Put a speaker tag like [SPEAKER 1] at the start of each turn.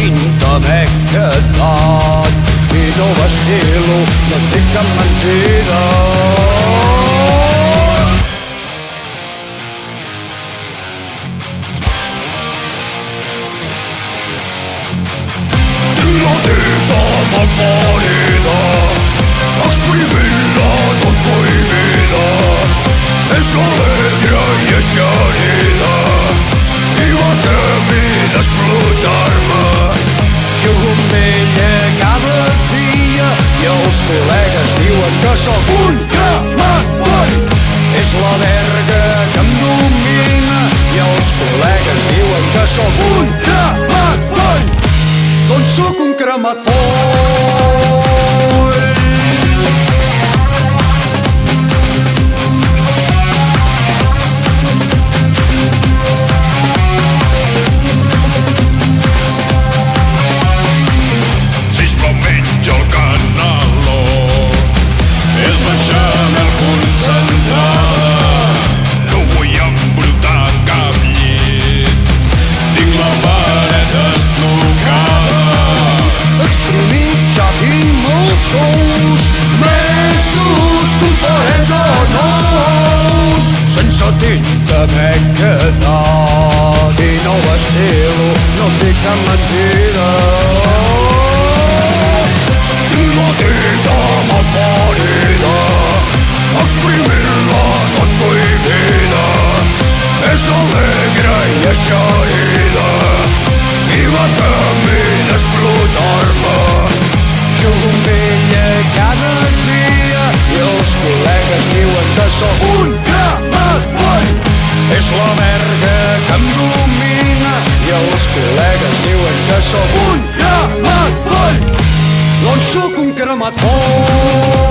[SPEAKER 1] tinta m'he quedat i no vacilo, no et dic cap mentida. Tinc la dita malparida, exprimint-la tot prohibida. És alegre i és querida i va camí d'explotar-me. Jugo amb ella cada dia i els col·legues diuen que sóc un camagüey. És la verga que em domina i els col·legues diuen que sóc un camagüey. Doncs sóc un cremat foll. Sense tinta m'he quedat i no vacilo, no et dic cap mentida. Tinc la dita malparida, exprimint-la tot prohibida. És alegre i és querida i va camí d'explotar-me. Jugo amb ella cada dia i els col·legues diuen que sóc un camagüey. És la verga que em domina i els col·legues diuen que sóc un camagüey. Doncs sóc un cremat foll.